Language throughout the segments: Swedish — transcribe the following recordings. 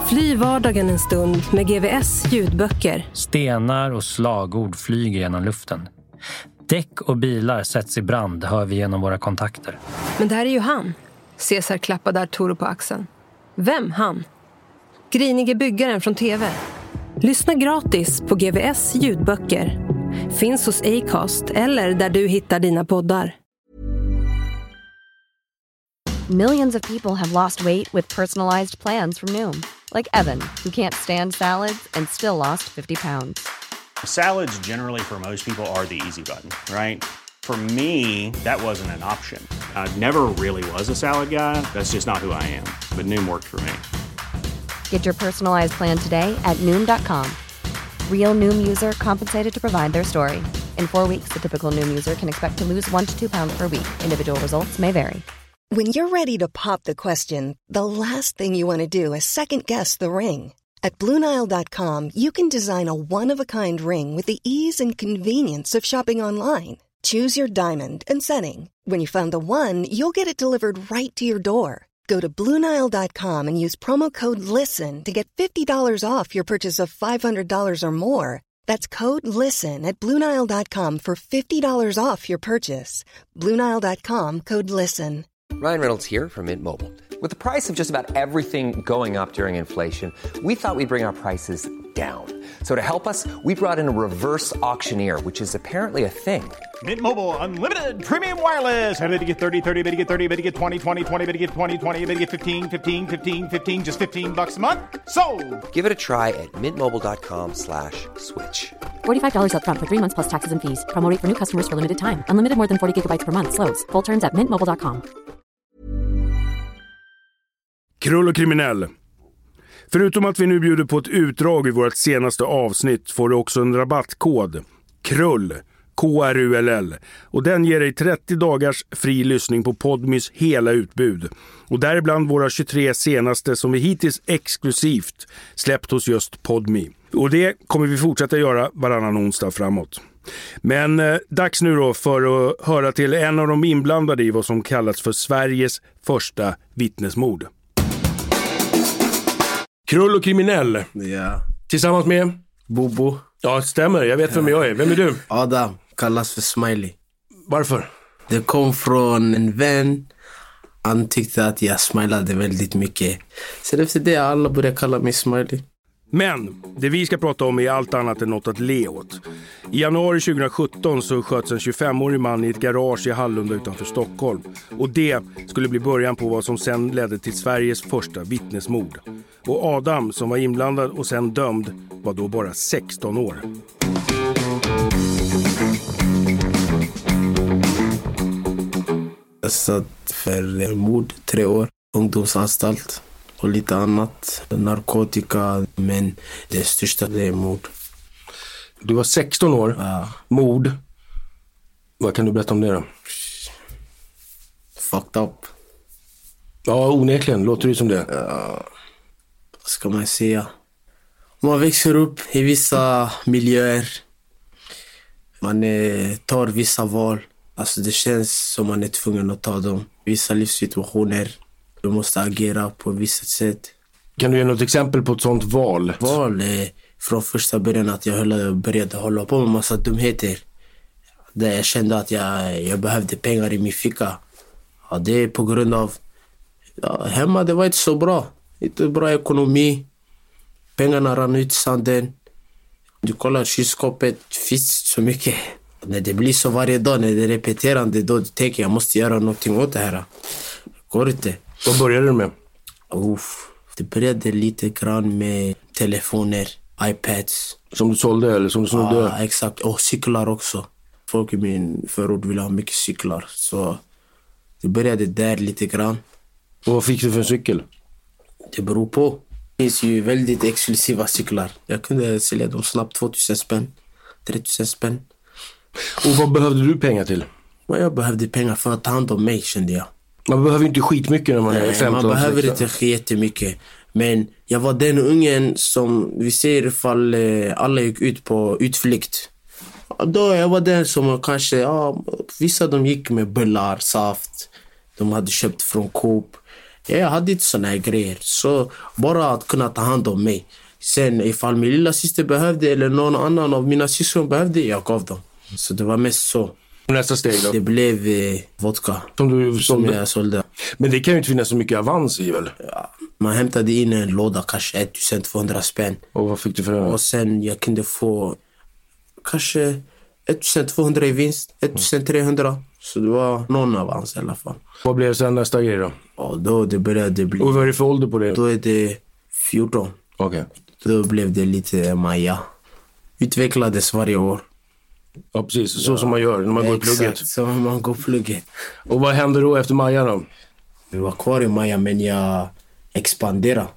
Fly vardagen en stund med GVS ljudböcker. Stenar och slagord flyger genom luften. Däck och bilar sätts i brand, hör vi genom våra kontakter. Men det här är ju han. Cesar klappade Arturo på axeln. Vem han? Grinige byggaren från TV. Lyssna gratis på GVS ljudböcker. Finns hos Acast eller där du hittar dina poddar. Millions of people have lost weight with personalized plans from Noom. Like Evan, who can't stand salads and still lost 50 pounds. Salads generally for most people are the easy button, right? For me, that wasn't an option. I never really was a salad guy. That's just not who I am. But Noom worked for me. Get your personalized plan today at Noom.com. Real Noom user compensated to provide their story. In 4 weeks, the typical Noom user can expect to lose 1 to 2 pounds per week. Individual results may vary. When you're ready to pop the question, the last thing you want to do is second-guess the ring. At BlueNile.com, you can design a one-of-a-kind ring with the ease and convenience of shopping online. Choose your diamond and setting. When you find the one, you'll get it delivered right to your door. Go to BlueNile.com and use promo code LISTEN to get $50 off your purchase of $500 or more. That's code LISTEN at BlueNile.com for $50 off your purchase. BlueNile.com, code LISTEN. Ryan Reynolds here from Mint Mobile. With the price of just about everything going up during inflation, we thought we'd bring our prices down. So to help us, we brought in a reverse auctioneer, which is apparently a thing. Mint Mobile Unlimited Premium Wireless. How to get 30, 30, bit to get 30, bit to get 20, 20, 20, bit to get 20, 20, bit to get 15, 15, 15, 15, just $15 a month? Sold! Give it a try at mintmobile.com/switch. $45 up front for 3 months plus taxes and fees. Promo rate for new customers for limited time. Unlimited more than 40 gigabytes per month. Slows full terms at mintmobile.com. Krull och kriminell. Förutom att vi nu bjuder på ett utdrag i vårt senaste avsnitt får du också en rabattkod. Krull. KRULL. Och den ger dig 30 dagars fri lyssning på Podmys hela utbud. Och däribland våra 23 senaste som vi hittills exklusivt släppt hos just Podmy. Och det kommer vi fortsätta göra varannan onsdag framåt. Men dags nu då för att höra till en av de inblandade i vad som kallas för Sveriges första vittnesmord. Krull och kriminell. Ja. Tillsammans med Bobo. Ja, stämmer. Jag vet vem jag är. Vem är du? Adam, kallas för Smiley. Varför? Det kom från en vän. Han tyckte att jag smilade väldigt mycket. Sen efter det alla började kalla mig Smiley. Men det vi ska prata om är allt annat än något att le åt. I januari 2017 så sköts en 25-årig man i ett garage i Hallunda utanför Stockholm. Och det skulle bli början på vad som sen ledde till Sveriges första vittnesmord. Och Adam, som var inblandad och sen dömd, var då bara 16 år. Jag satt för mord 3 år, ungdomsanstalt och lite annat, narkotika, men det största det är mord. Du var 16 år, ja. Mord. Vad kan du berätta om det då? Fucked up. Ja, onekligen, låter det som det. Ja. Vad ska man säga? Man växer upp i vissa miljöer. Man tar vissa val. Alltså det känns som man är tvungen att ta dem. Vissa livssituationer. Du måste agera på ett visst sätt. Kan du ge något exempel på ett sånt val? Val är från första början att jag började hålla på med massa dumheter. Där jag kände att jag behövde pengar i min ficka. Ja, det är på grund av... Ja, hemma det var inte så bra. Inte bra ekonomi. Pengarna rann ut i sanden. Du kollar kylskåpet, finns så mycket. När det blir så varje dag, när det är repeterande, då tänker jag måste göra någonting åt det här. Går inte. Vad började du med? Det började lite grann med telefoner, iPads. Som du sålde eller som du snodde? Ja, exakt. Och cyklar också. Folk i min förort vill ha mycket cyklar. Så det började där lite grann. Och vad fick du för en cykel? Det beror på. Det finns ju väldigt exklusiva cyklar. Jag kunde sälja dem snabbt, 2000 spänn, 3000 spänn. Och vad behövde du pengar till? Jag behövde pengar för att ta hand om mig, kände jag. Man behöver inte skitmycket när man är 15. Man behöver inte jättemycket. Men jag var den ungen som, vi ser ifall alla gick ut på utflykt. Då jag var den som kanske, vissa de gick med bullar, saft. De hade köpt från Coop. Jag hade inte såna här grejer. Så bara att kunna ta hand om mig. Sen ifall min lilla syster behövde eller någon annan av mina syskon behövde, jag gav dem. Så det var mest så. Nästa steg då? Det blev vodka som jag sålde. Men det kan ju inte finnas så mycket avans i väl? Ja, man hämtade in en låda, kanske 1200 spänn. Och vad fick du för det? Och sen jag kunde få kanske 1200 i vinst, 1300. Så det var någon avans i alla fall. Vad blev sen nästa grej då? Och då det började bli... Och vad är det för ålder på det? Då är det 14. Okej. Då blev det lite Maja. Utvecklades varje år. Ja, precis. Så som man gör när man går i plugget. Exakt, som man går i plugget. Och vad hände då efter Maja då? Vi var kvar i Maja, men jag expanderade.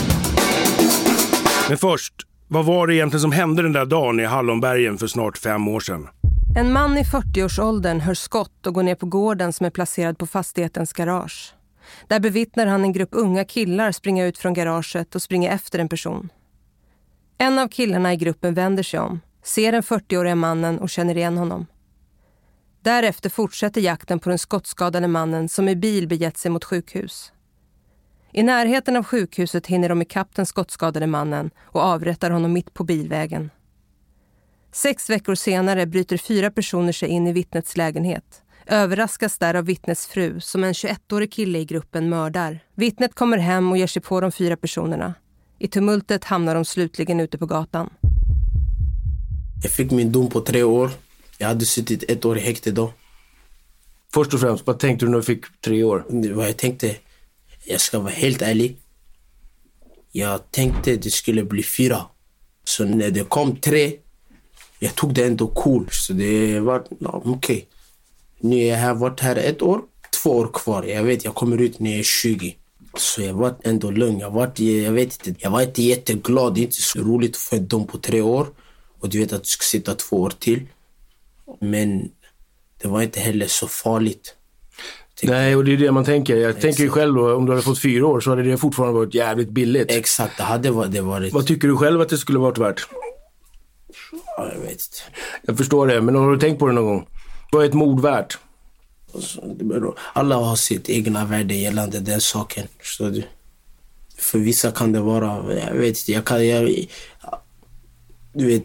Men först, vad var det egentligen som hände den där dagen i Hallonbergen för snart 5 år sedan? En man i 40-årsåldern hör skott och går ner på gården som är placerad på fastighetens garage. Där bevittnar han en grupp unga killar springa ut från garaget och springa efter en person. En av killarna i gruppen vänder sig om, ser den 40-åriga mannen och känner igen honom. Därefter fortsätter jakten på den skottskadade mannen som i bil begett sig mot sjukhus. I närheten av sjukhuset hinner de ikapp den skottskadade mannen och avrättar honom mitt på bilvägen. 6 veckor senare bryter 4 personer sig in i vittnets lägenhet. Överraskas där av vittnets fru som en 21-årig kille i gruppen mördar. Vittnet kommer hem och ger sig på de 4 personerna. I tumultet hamnar de slutligen ute på gatan. Jag fick min dom på 3 år. Jag hade suttit 1 år i häkte då. Först och främst, vad tänkte du när du fick 3 år? Vad jag tänkte, jag ska vara helt ärlig. Jag tänkte det skulle bli 4. Så när det kom 3, jag tog det ändå cool. Så det var okej. Nu är jag varit här 1 år, 2 år kvar. Jag vet, jag kommer ut när jag är 20. Så jag var ändå lugn. Jag var inte jätteglad. Det är inte så roligt att få en dom på 3 år. Och du vet att du ska sitta 2 år till. Men det var inte heller så farligt. Nej, och det är det man tänker. Jag tänker ju själv då, om du hade fått 4 år så hade det fortfarande varit jävligt billigt. Exakt, det hade varit. Vad tycker du själv att det skulle varit värt? Ja, jag vet inte. Jag förstår det, men har du tänkt på det någon gång? Vad är ett mord värt? Alla har sitt egna värde gällande den saken. Så för vissa kan det vara, jag vet inte, du vet,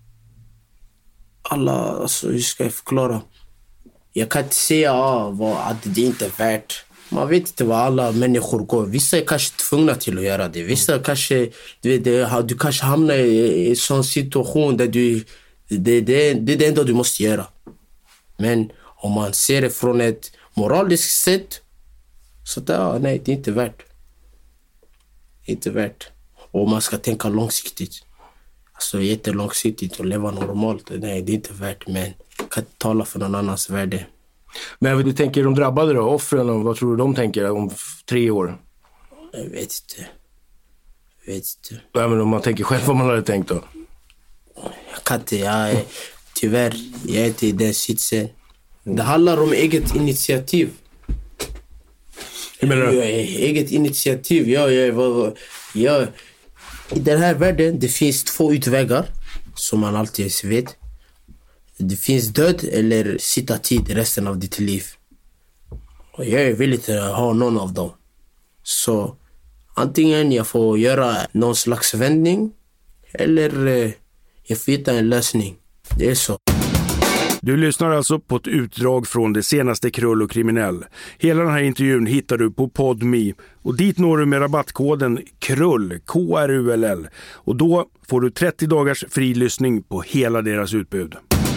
alla, alltså hur ska jag förklara? Jag kan inte säga att det inte är värt. Man vet inte vad alla människor går. Vissa är kanske tvungna till att göra det. Vissa kanske, du kanske hamnar i en sån situation där det är det enda du måste göra. Men om man ser det från ett moraliskt sätt så nej, det är inte värt. Inte värt. Och man ska tänka långsiktigt. Alltså jättelångsiktigt och leva normalt. Nej, det är inte värt, men jag kan inte tala för någon annans värde. Men du tänker de drabbade då, offren, vad tror du de tänker om 3 år? Jag vet inte. Ja, men om man tänker själv vad man hade tänkt då? Jag kan inte, tyvärr, jag är inte i den sitsen. Det handlar om eget initiativ. Hur menar du? Eget initiativ, i den här världen det finns 2 utvägar som man alltid vet. Det finns död eller sitta tid resten av ditt liv. Och jag vill inte ha någon av dem. Så antingen jag får göra någon slags vändning eller jag får hitta en lösning. Det är så. Du lyssnar alltså på ett utdrag från det senaste Krull och kriminell. Hela den här intervjun hittar du på Podme och dit når du med rabattkoden KRULL, KRULL. Och då får du 30 dagars fri lyssning på hela deras utbud.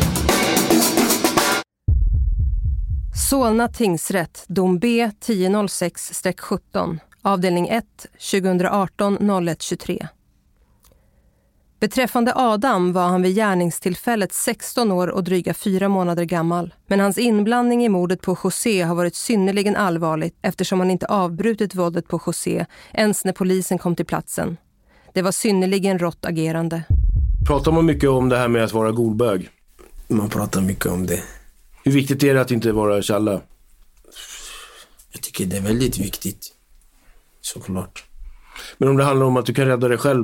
Solna tingsrätt, dom B 1006-17, avdelning 1, 2018-01-23. Beträffande Adam var han vid gärningstillfället 16 år och dryga 4 månader gammal. Men hans inblandning i mordet på José har varit synnerligen allvarligt eftersom han inte avbrutit våldet på José ens när polisen kom till platsen. Det var synnerligen rått agerande. Pratar man mycket om det här med att vara godbög? Man pratar mycket om det. Hur viktigt är det att inte vara tjalla? Jag tycker det är väldigt viktigt. Såklart. Men om det handlar om att du kan rädda dig själv?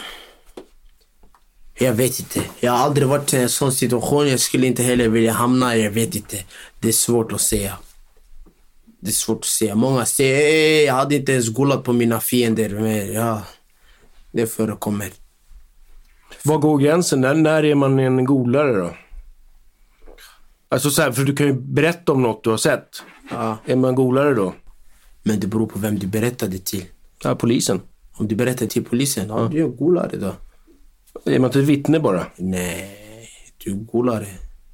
Jag vet inte. Jag har aldrig varit i en sån situation. Jag skulle inte heller vilja hamna. Jag vet inte. Det är svårt att säga. Det är svårt att säga. Många säger jag hade inte ens golat på mina fiender. Men ja, det förekommer. Var går gränsen? När är man en golare då? Alltså så här, för du kan ju berätta om något du har sett. Ja. Är man golare då? Men det beror på vem du berättade till. Ja, polisen. Om du berättar till polisen, ja, du är en golare då. Är man inte ett vittne bara? Nej, du är golare.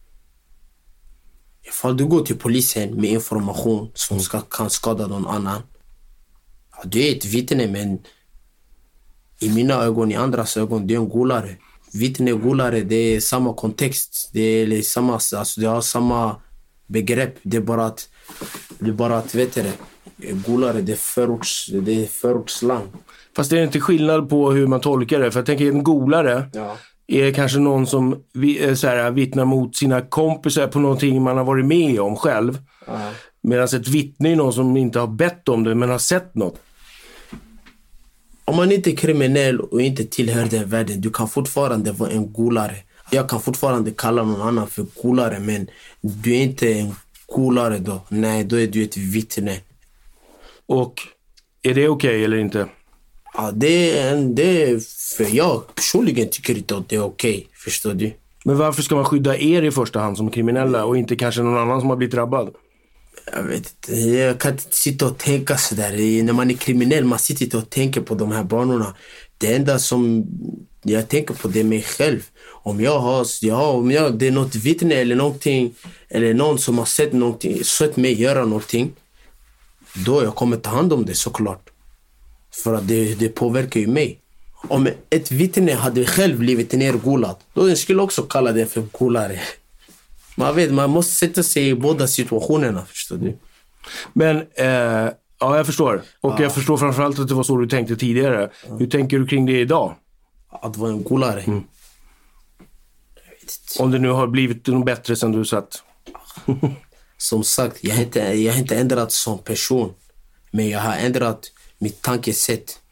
Ifall du går till polisen med information som kan skada någon annan. Ja, du är ett vittne, men i mina ögon, i andras ögon, du är en golare. Vittne och golare, det är samma kontext. Det är samma, alltså det har samma begrepp. Det är bara att vet du det. Golare, det är förortsslang. Fast det är inte skillnad på hur man tolkar det. För jag tänker en golare är kanske någon som så här, vittnar mot sina kompisar på någonting man har varit med om själv. Medan ett vittne är någon som inte har bett om det men har sett något. Om man inte är kriminell och inte tillhör den världen, du kan fortfarande vara en golare. Jag kan fortfarande kalla någon annan för golare, men du är inte en golare då. Nej, då är du ett vittne. Och är det okej eller inte? Ja, det är för jag personligen tycker inte att det är okej, förstår du? Men varför ska man skydda er i första hand som kriminella och inte kanske någon annan som har blivit drabbad? Jag vet inte, jag kan inte sitta och tänka sådär. När man är kriminell, man sitter inte och tänker på de här banorna. Det enda som jag tänker på det är mig själv. Om det är något vittne eller någonting, eller någon som har sett mig göra någonting, då jag kommer ta hand om det såklart. För att det påverkar ju mig. Om ett vittne hade själv blivit nergolad, då skulle jag också kalla det för golare. Man måste sätta sig i båda situationerna, förstår du? Men, ja, jag förstår. Och jag förstår framförallt att det var så du tänkte tidigare. Hur tänker du kring det idag? Att vara en golare? Jag vet inte. Om det nu har blivit något bättre sen du satt. Som sagt, jag har inte ändrat som person. Men jag har ändrat mitt tankesätt.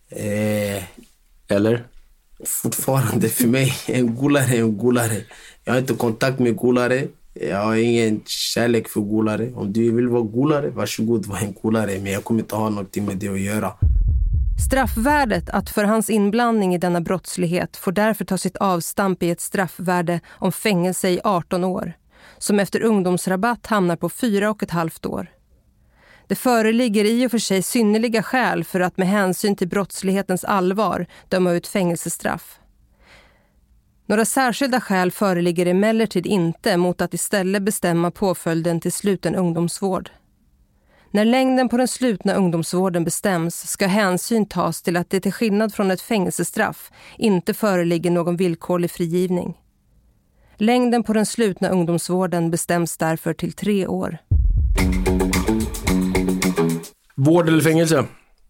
Eller? Fortfarande för mig, en golare. Jag har inte kontakt med golare. Jag har ingen kärlek för golare. Om du vill vara golare, varsågod, var en golare. Men jag kommer inte ha någonting med det att göra. Straffvärdet att för hans inblandning i denna brottslighet får därför ta sitt avstamp i ett straffvärde om fängelse i 18 år. Som efter ungdomsrabatt hamnar på 4,5 år. Det föreligger i och för sig synnerliga skäl för att med hänsyn till brottslighetens allvar döma ut fängelsestraff. Några särskilda skäl föreligger emellertid inte mot att istället bestämma påföljden till sluten ungdomsvård. När längden på den slutna ungdomsvården bestäms ska hänsyn tas till att det till skillnad från ett fängelsestraff inte föreligger någon villkorlig frigivning. Längden på den slutna ungdomsvården bestäms därför till 3 år. Vård eller fängelse?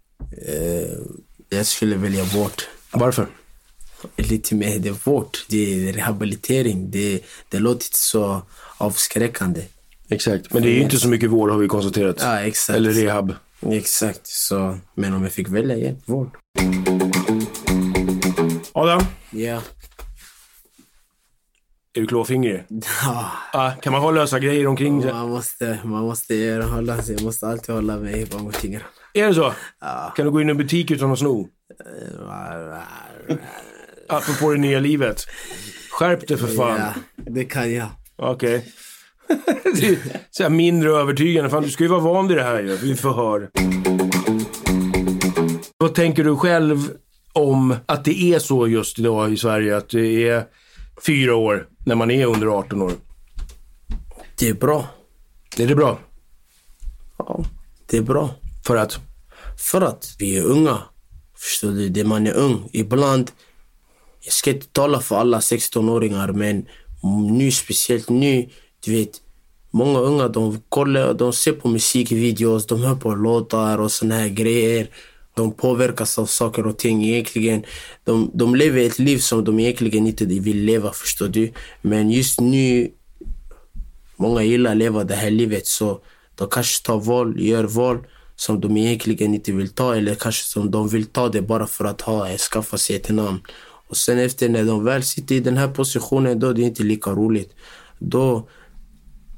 Jag skulle välja vård. Varför? Lite mer, det är vård, det är rehabilitering. Det låter inte så avskräckande. Exakt, men det är ju inte så mycket vård har vi konstaterat. Ja, exakt. Eller rehab. Exakt, så, men om jag fick välja, vård. Adam? Ja. Är du klåfingrig? Ja. Kan man ha lösa grejer omkring det? Man måste alltid hålla mig bakom fingrarna. Är det så? Ja. Kan du gå in i en butik utan att sno? Apropå det nya livet. Skärp det för fan. Ja, det kan jag. Okej. Det är så här mindre övertygande. Fan, du ska ju vara van vid det här ju. Vi får höra. Vad tänker du själv om att det är så just idag i Sverige att det är 4 år när man är under 18 år? Det är bra. Är det bra? Ja, det är bra. För att? För att vi är unga. Förstår du? Det man är ung. Ibland, jag ska inte tala för alla 16-åringar, men nu, speciellt nu, du vet, många unga, de ser på musikvideos, de hör på låtar och såna här grejer. De påverkas av saker och ting egentligen. De lever ett liv som de egentligen inte vill leva, förstår du. Men just nu, många gillar att leva det här livet, så de kanske gör val som de egentligen inte vill ta, eller kanske som de vill ta det bara för att skaffa sig ett namn. Och sen efter när de väl sitter i den här positionen, då är det inte lika roligt. Då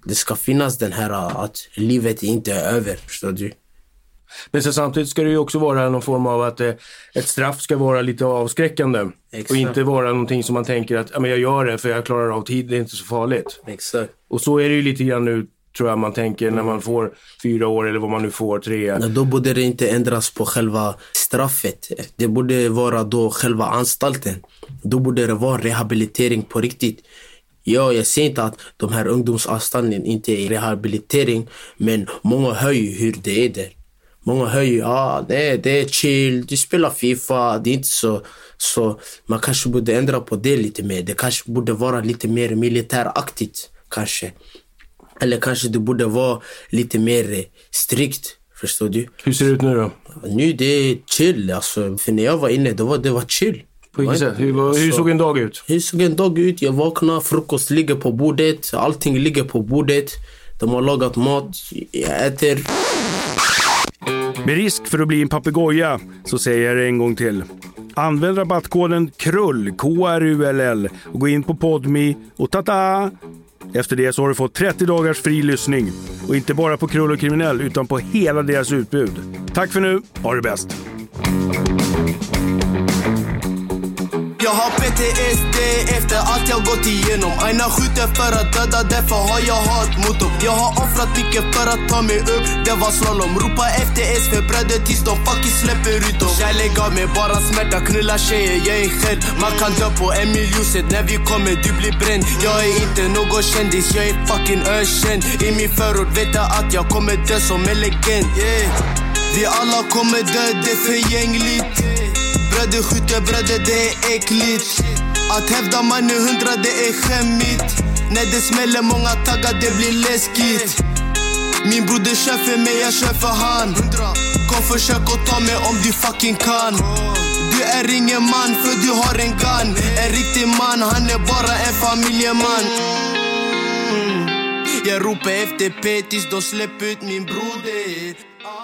det ska finnas den här att livet inte är över, förstår du? Men så samtidigt ska det ju också vara någon form av att ett straff ska vara lite avskräckande. Exakt. Och inte vara någonting som man tänker att men jag gör det för jag klarar av tid, det är inte så farligt. Exakt. Och så är det ju lite grann nu, tror jag man tänker, när man får 4 år eller vad man nu får, 3. Men då borde det inte ändras på själva straffet. Det borde vara då själva anstalten. Då borde det vara rehabilitering på riktigt. Ja, jag säger inte att de här ungdomsanstalten inte är rehabilitering, men många hör ju hur det är där. Många hör ju, det är chill, du spelar FIFA, det är inte så man kanske borde ändra på det lite mer. Det kanske borde vara lite mer militäraktigt, kanske. Eller kanske det borde vara lite mer strikt, förstår du? Hur ser det ut nu då? Nu det är chill, alltså. För när jag var inne, det var chill. På vilket sätt? Hur såg en dag ut? Hur såg en dag ut? Jag vaknar, frukost ligger på bordet, allting ligger på bordet. De har lagat mat, jag äter. Med risk för att bli en papegoja så säger jag det en gång till. Använd rabattkoden KRULL, KRULL, och gå in på Podme och tata! Efter det så har du fått 30 dagars fri lyssning. Och inte bara på Krull och Kriminell utan på hela deras utbud. Tack för nu, ha det bäst! Jag har PTSD efter allt jag gått igenom. Aina skjuter för att döda, därför har jag hat mot dem. Jag har offrat mycket för att ta mig upp, det var slalom. Ropa efter S för bröder tills de fucking släpper ut dem. Kärlek gav mig bara smärta, knulla tjejer, jag är själv. Man kan dö på Emil-ljuset, när vi kommer du blir bränd. Jag är inte någon kändis, jag är fucking ökänd. I min förort vet jag att jag kommer dö som en legend, yeah. Vi alla kommer dö, det är förgängligt. Bröder skjuter bröder, det är äckligt. Att hävda man är 100, det är skämmigt. När det smäller många taggar, det blir läskigt. Min broder kör för mig, jag kör för han. Kom försök och ta mig om du fucking kan. Du är ingen man för du har en gun. En riktig man, han är bara en familjeman. Jag ropar efter P tills de släpper ut min broder.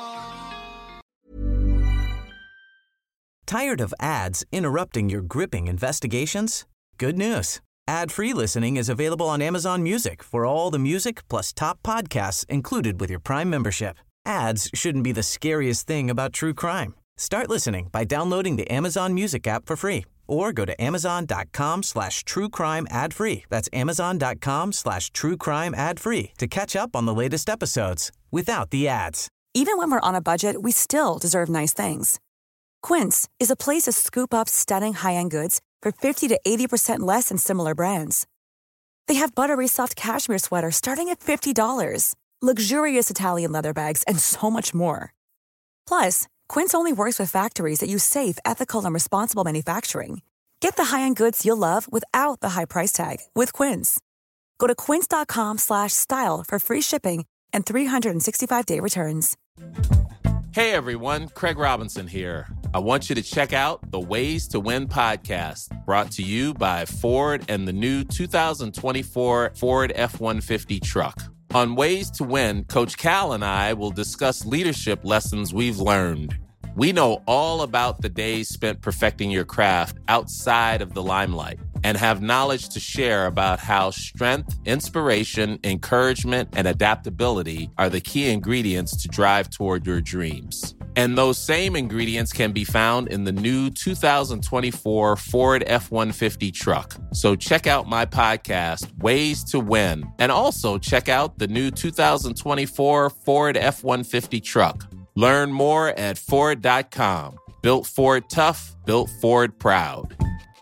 Tired of ads interrupting your gripping investigations? Good news. Ad-free listening is available on Amazon Music for all the music plus top podcasts included with your Prime membership. Ads shouldn't be the scariest thing about true crime. Start listening by downloading the Amazon Music app for free or go to amazon.com/truecrime ad-free. That's amazon.com/truecrime ad-free to catch up on the latest episodes without the ads. Even when we're on a budget, we still deserve nice things. Quince is a place to scoop up stunning high-end goods for 50 to 80% less than similar brands. They have buttery soft cashmere sweaters starting at $50, luxurious Italian leather bags, and so much more. Plus, Quince only works with factories that use safe, ethical, and responsible manufacturing. Get the high-end goods you'll love without the high price tag with Quince. Go to quince.com/style for free shipping and 365-day returns. Hey everyone, Craig Robinson here. I want you to check out the Ways to Win podcast, brought to you by Ford and the new 2024 Ford F-150 truck. On Ways to Win, Coach Cal and I will discuss leadership lessons we've learned. We know all about the days spent perfecting your craft outside of the limelight and have knowledge to share about how strength, inspiration, encouragement, and adaptability are the key ingredients to drive toward your dreams. And those same ingredients can be found in the new 2024 Ford F-150 truck. So check out my podcast, Ways to Win, and also check out the new 2024 Ford F-150 truck. Learn more at Ford.com. Built Ford tough, built Ford proud.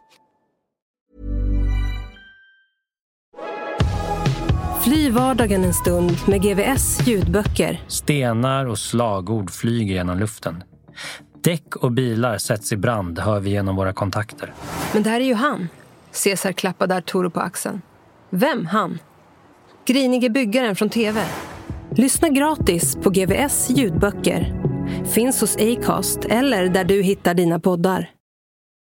Fly vardagen en stund med GVS ljudböcker. Stenar och slagord flyger genom luften. Däck och bilar sätts i brand, hör vi genom våra kontakter. Men det här är ju han. Cesar klappade Arturo på axeln. Vem han? Grinige byggaren från TV. Lyssna gratis på GVS ljudböcker. Finns hos Acast eller där du hittar dina poddar.